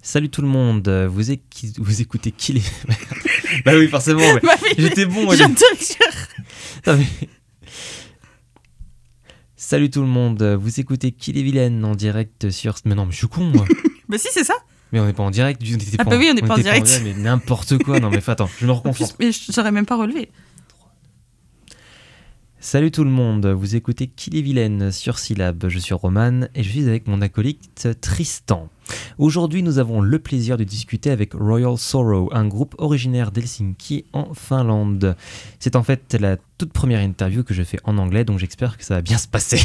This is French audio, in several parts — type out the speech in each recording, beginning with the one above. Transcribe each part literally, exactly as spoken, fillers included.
Salut tout le monde, vous, équi- vous écoutez qui les... Bah oui, forcément, ouais. Bah oui, J'étais bon. Moi, je viens de te le dire. Non, mais... Salut tout le monde, vous écoutez Qui les vilaines en direct sur... Mais non, mais je suis con, moi. Bah si, c'est ça. Mais on n'est pas en direct. On était Ah pas bah en... oui, on n'est pas en était direct. mais n'importe quoi. Non mais attends, je me En reconcentre. plus, mais je- j'aurais même pas relevé. Salut tout le monde, vous écoutez Qui les vilaines sur Syllab. Je suis Roman et je suis avec mon acolyte Tristan. Aujourd'hui, nous avons le plaisir de discuter avec Royal Sorrow, un groupe originaire d'Helsinki en Finlande. C'est en fait la toute première interview que je fais en anglais, donc j'espère que ça va bien se passer.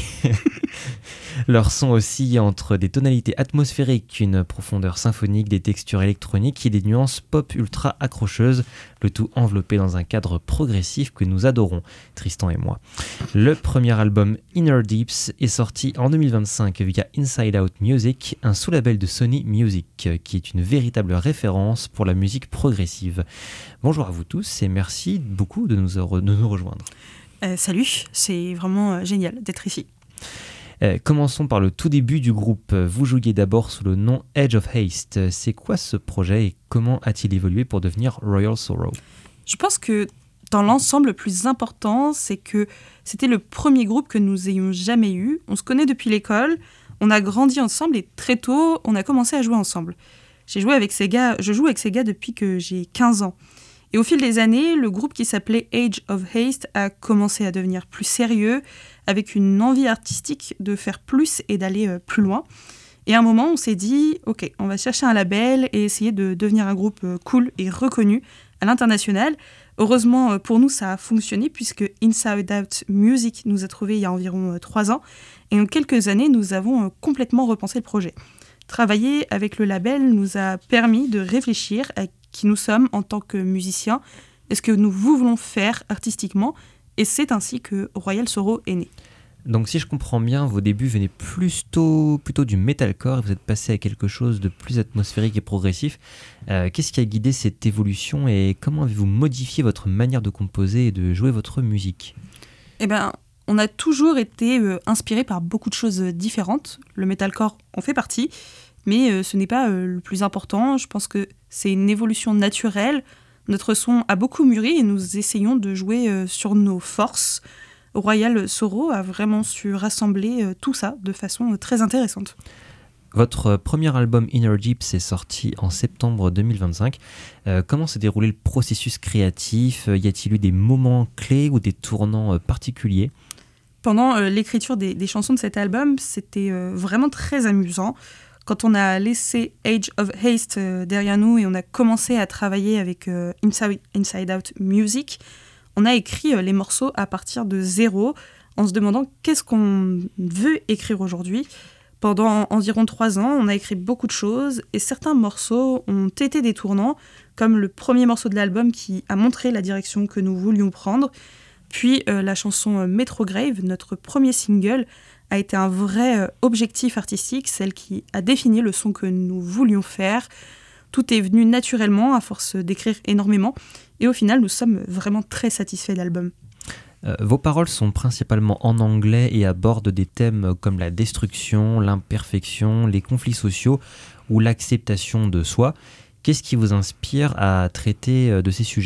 Leur son oscille entre des tonalités atmosphériques, une profondeur symphonique, des textures électroniques et des nuances pop ultra accrocheuses, le tout enveloppé dans un cadre progressif que nous adorons, Tristan et moi. Le premier album Inner Deeps est sorti en deux mille vingt-cinq via Inside Out Music, un sous-label de Sony Music, qui est une véritable référence pour la musique progressive. Bonjour à vous tous et merci beaucoup de nous, re- de nous rejoindre. Euh, salut, c'est vraiment euh, génial d'être ici. Euh, commençons par le tout début du groupe. Vous jouiez d'abord sous le nom Edge of Haste. C'est quoi ce projet et comment a-t-il évolué pour devenir Royal Sorrow ? Je pense que dans l'ensemble, le plus important, c'est que c'était le premier groupe que nous ayons jamais eu. On se connaît depuis l'école, on a grandi ensemble et très tôt, on a commencé à jouer ensemble. J'ai joué avec ces gars, je joue avec ces gars depuis que j'ai quinze ans. Et au fil des années, le groupe qui s'appelait Age of Haste a commencé à devenir plus sérieux, avec une envie artistique de faire plus et d'aller euh, plus loin. Et à un moment, on s'est dit, ok, on va chercher un label et essayer de devenir un groupe euh, cool et reconnu à l'international. Heureusement euh, pour nous, ça a fonctionné puisque Inside Out Music nous a trouvés il y a environ euh, trois ans. Et en quelques années, nous avons euh, complètement repensé le projet. Travailler avec le label nous a permis de réfléchir à qui nous sommes en tant que musiciens et ce que nous voulons faire artistiquement. Et c'est ainsi que Royal Sorrow est né. Donc si je comprends bien, vos débuts venaient plutôt, plutôt du metalcore et vous êtes passé à quelque chose de plus atmosphérique et progressif. Euh, qu'est-ce qui a guidé cette évolution et comment avez-vous modifié votre manière de composer et de jouer votre musique ? Eh ben, on a toujours été euh, inspiré par beaucoup de choses différentes. Le metalcore en fait partie, mais euh, ce n'est pas euh, le plus important. Je pense que c'est une évolution naturelle. Notre son a beaucoup mûri et nous essayons de jouer euh, sur nos forces. Royal Sorrow a vraiment su rassembler euh, tout ça de façon euh, très intéressante. Votre premier album Inner Deeps est sorti en septembre deux mille vingt-cinq. Euh, comment s'est déroulé le processus créatif ? Y a-t-il eu des moments clés ou des tournants euh, particuliers ? Pendant euh, l'écriture des, des chansons de cet album, c'était euh, vraiment très amusant. Quand on a laissé Age of Haste euh, derrière nous et on a commencé à travailler avec euh, Inside, Inside Out Music, on a écrit euh, les morceaux à partir de zéro en se demandant qu'est-ce qu'on veut écrire aujourd'hui. Pendant environ trois ans, on a écrit beaucoup de choses et certains morceaux ont été des tournants, comme le premier morceau de l'album qui a montré la direction que nous voulions prendre. Puis euh, la chanson euh, Metrograve, notre premier single, a été un vrai euh, objectif artistique, celle qui a défini le son que nous voulions faire. Tout est venu naturellement à force d'écrire énormément et au final, nous sommes vraiment très satisfaits de l'album. Euh, vos paroles sont principalement en anglais et abordent des thèmes comme la destruction, l'imperfection, les conflits sociaux ou l'acceptation de soi. Qu'est-ce qui vous inspire à traiter de ces sujets ?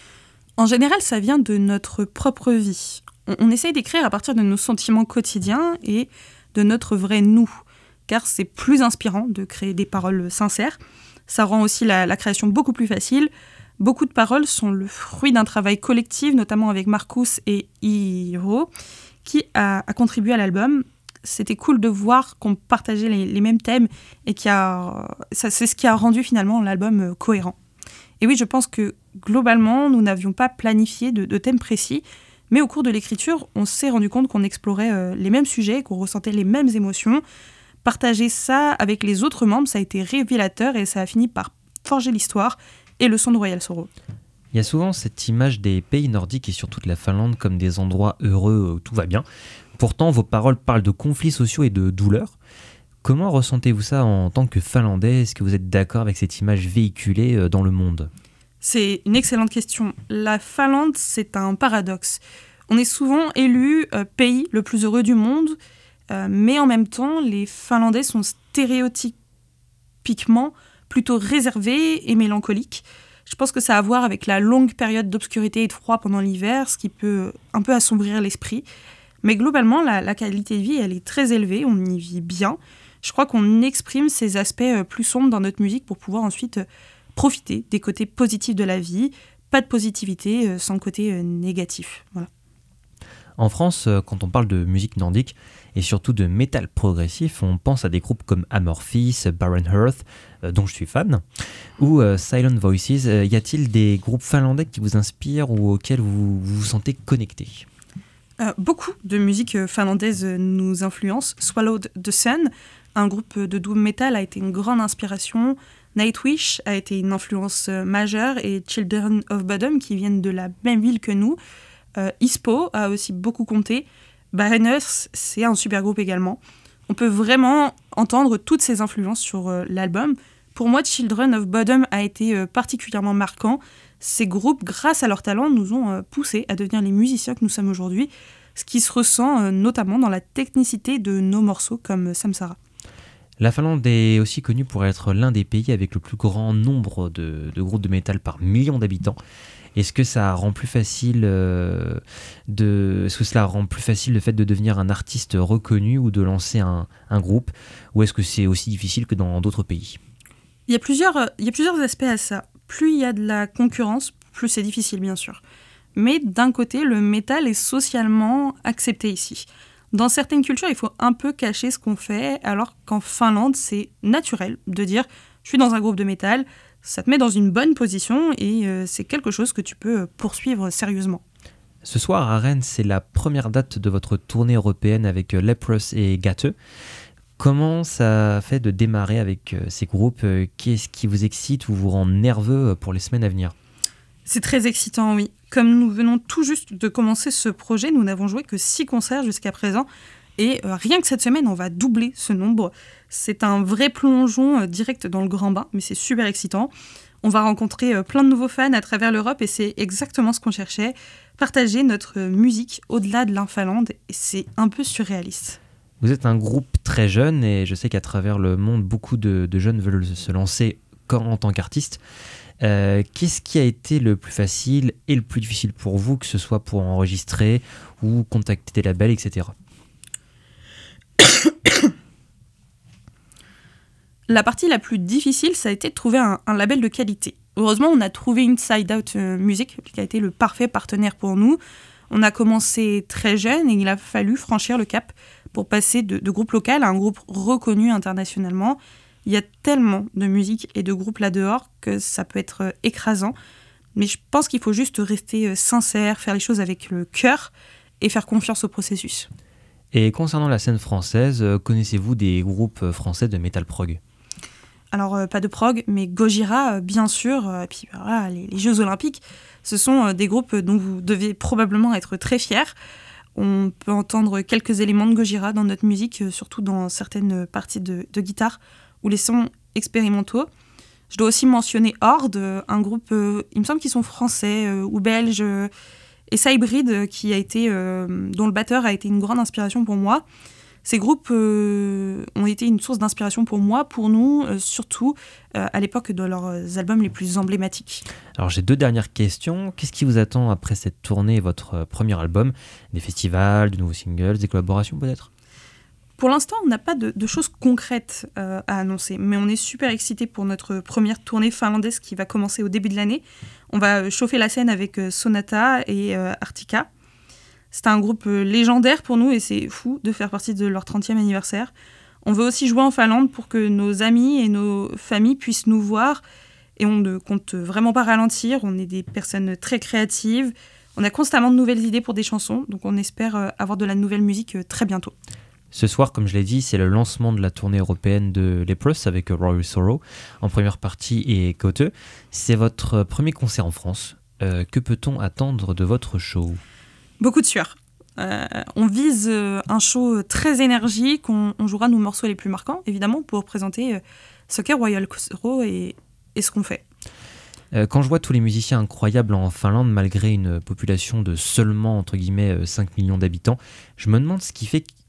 En général, ça vient de notre propre vie. On, on essaye d'écrire à partir de nos sentiments quotidiens et de notre vrai nous, car c'est plus inspirant de créer des paroles sincères. Ça rend aussi la, la création beaucoup plus facile. Beaucoup de paroles sont le fruit d'un travail collectif, notamment avec Marcus et Hiro, qui a, a contribué à l'album. C'était cool de voir qu'on partageait les, les mêmes thèmes et qui a, ça, c'est ce qui a rendu finalement l'album cohérent. Et oui, je pense que globalement, nous n'avions pas planifié de, de thèmes précis, mais au cours de l'écriture, on s'est rendu compte qu'on explorait euh, les mêmes sujets, qu'on ressentait les mêmes émotions. Partager ça avec les autres membres, ça a été révélateur et ça a fini par forger l'histoire et le son de Royal Sorrow. Il y a souvent cette image des pays nordiques et surtout de la Finlande comme des endroits heureux où tout va bien. Pourtant, vos paroles parlent de conflits sociaux et de douleurs. Comment ressentez-vous ça en tant que Finlandais ? Est-ce que vous êtes d'accord avec cette image véhiculée dans le monde ? C'est une excellente question. La Finlande, c'est un paradoxe. On est souvent élu euh, pays le plus heureux du monde, euh, mais en même temps, les Finlandais sont stéréotypiquement plutôt réservé et mélancolique. Je pense que ça a à voir avec la longue période d'obscurité et de froid pendant l'hiver, ce qui peut un peu assombrir l'esprit. Mais globalement, la, la qualité de vie, elle est très élevée, on y vit bien. Je crois qu'on exprime ces aspects plus sombres dans notre musique pour pouvoir ensuite profiter des côtés positifs de la vie. Pas de positivité sans côté négatif. Voilà. En France, quand on parle de musique nordique et surtout de métal progressif, on pense à des groupes comme Amorphis, Barren Earth, euh, dont je suis fan, ou euh, Silent Voices. Euh, y a-t-il des groupes finlandais qui vous inspirent ou auxquels vous vous, vous sentez connecté ? euh, Beaucoup de musique finlandaise nous influence. Swallowed the Sun, un groupe de doom metal, a été une grande inspiration. Nightwish a été une influence majeure et Children of Bodom, qui viennent de la même ville que nous. Euh, Ispo a aussi beaucoup compté. Barren Earth, c'est un super groupe également. On peut vraiment entendre toutes ces influences sur euh, l'album. Pour moi, Children of Bodom a été euh, particulièrement marquant. Ces groupes, grâce à leur talent, nous ont euh, poussés à devenir les musiciens que nous sommes aujourd'hui, ce qui se ressent euh, notamment dans la technicité de nos morceaux comme Samsara. La Finlande est aussi connue pour être l'un des pays avec le plus grand nombre de, de groupes de métal par million d'habitants. Est-ce que ça rend plus facile euh, de, est-ce que cela rend plus facile le fait de devenir un artiste reconnu ou de lancer un, un groupe, ou est-ce que c'est aussi difficile que dans d'autres pays ? Il y a plusieurs, il y a plusieurs aspects à ça. Plus il y a de la concurrence, plus c'est difficile, bien sûr. Mais d'un côté, le métal est socialement accepté ici. Dans certaines cultures, il faut un peu cacher ce qu'on fait, alors qu'en Finlande, c'est naturel de dire « je suis dans un groupe de métal », ça te met dans une bonne position et euh, c'est quelque chose que tu peux poursuivre sérieusement. Ce soir à Rennes, c'est la première date de votre tournée européenne avec Leprous et Gate. Comment ça fait de démarrer avec ces groupes ? Qu'est-ce qui vous excite ou vous rend nerveux pour les semaines à venir ? C'est très excitant, oui. Comme nous venons tout juste de commencer ce projet, nous n'avons joué que six concerts jusqu'à présent. Et euh, rien que cette semaine, on va doubler ce nombre. C'est un vrai plongeon euh, direct dans le grand bain, mais c'est super excitant. On va rencontrer euh, plein de nouveaux fans à travers l'Europe et c'est exactement ce qu'on cherchait. Partager notre euh, musique au-delà de la Finlande, et c'est un peu surréaliste. Vous êtes un groupe très jeune et je sais qu'à travers le monde, beaucoup de, de jeunes veulent se lancer en tant qu'artistes. Euh, qu'est-ce qui a été le plus facile et le plus difficile pour vous, que ce soit pour enregistrer ou contacter des labels, et cetera. La partie la plus difficile, ça a été de trouver un, un label de qualité. Heureusement, on a trouvé Inside Out Music, qui a été le parfait partenaire pour nous. On a commencé très jeune et il a fallu franchir le cap pour passer de, de groupe local à un groupe reconnu internationalement. Il y a tellement de musique et de groupes là-dehors que ça peut être écrasant. Mais je pense qu'il faut juste rester sincère, faire les choses avec le cœur et faire confiance au processus. Et concernant la scène française, connaissez-vous des groupes français de metal prog ? Alors, euh, pas de prog, mais Gojira, euh, bien sûr. Et euh, puis voilà, les, les Jeux Olympiques, ce sont euh, des groupes dont vous devez probablement être très fiers. On peut entendre quelques éléments de Gojira dans notre musique, euh, surtout dans certaines parties de, de guitare ou les sons expérimentaux. Je dois aussi mentionner Horde, un groupe, euh, il me semble qu'ils sont français euh, ou belges, euh, et Cybrid, qui a été, euh, dont le batteur a été une grande inspiration pour moi. Ces groupes euh, ont été une source d'inspiration pour moi, pour nous, euh, surtout euh, à l'époque de leurs albums les plus emblématiques. Alors j'ai deux dernières questions. Qu'est-ce qui vous attend après cette tournée et votre premier album ? Des festivals, de nouveaux singles, des collaborations peut-être ? Pour l'instant, on n'a pas de, de choses concrètes euh, à annoncer, mais on est super excités pour notre première tournée finlandaise qui va commencer au début de l'année. On va chauffer la scène avec euh, Sonata et euh, Artika. C'est un groupe légendaire pour nous et c'est fou de faire partie de leur trentième anniversaire. On veut aussi jouer en Finlande pour que nos amis et nos familles puissent nous voir et on ne compte vraiment pas ralentir. On est des personnes très créatives. On a constamment de nouvelles idées pour des chansons, donc on espère avoir de la nouvelle musique très bientôt. Ce soir, comme je l'ai dit, c'est le lancement de la tournée européenne de Leprous avec Royal Sorrow en première partie et Gate. C'est votre premier concert en France. Euh, que peut-on attendre de votre show ? Beaucoup de sueur. Euh, on vise euh, un show très énergique. On, on jouera nos morceaux les plus marquants, évidemment, pour présenter euh, ce qu'est Royal Sorrow et, et ce qu'on fait. Euh, quand je vois tous les musiciens incroyables en Finlande, malgré une population de seulement, entre guillemets, cinq millions d'habitants, je me demande ce qui fait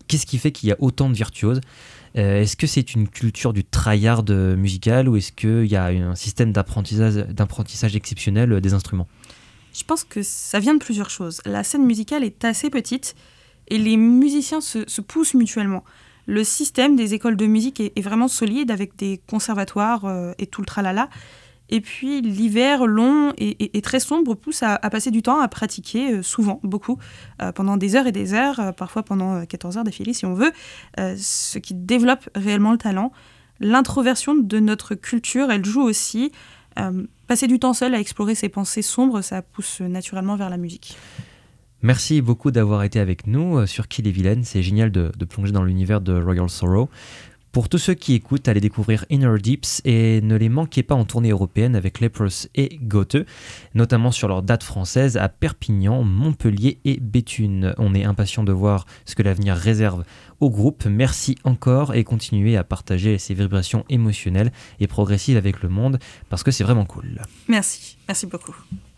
qu'est-ce qui fait qu'il y a autant de virtuoses ? Euh, est-ce que c'est une culture du tryhard musical ou est-ce qu'il y a un système d'apprentissage, d'apprentissage exceptionnel des instruments ? Je pense que ça vient de plusieurs choses. La scène musicale est assez petite et les musiciens se, se poussent mutuellement. Le système des écoles de musique est, est vraiment solide avec des conservatoires euh, et tout le tralala. Et puis l'hiver long et, et, et très sombre pousse à, à passer du temps à pratiquer, euh, souvent, beaucoup, euh, pendant des heures et des heures, euh, parfois pendant quatorze heures d'affilée si on veut, euh, ce qui développe réellement le talent. L'introversion de notre culture, elle joue aussi. Euh, passer du temps seul à explorer ses pensées sombres, ça pousse naturellement vers la musique. Merci beaucoup d'avoir été avec nous sur Kill et Vilaine. C'est génial de, de plonger dans l'univers de Royal Sorrow. Pour tous ceux qui écoutent, allez découvrir Inner Deeps et ne les manquez pas en tournée européenne avec Leprous et Gothe, notamment sur leurs dates françaises à Perpignan, Montpellier et Béthune. On est impatient de voir ce que l'avenir réserve au groupe. Merci encore et continuez à partager ces vibrations émotionnelles et progressives avec le monde parce que c'est vraiment cool. Merci, merci beaucoup.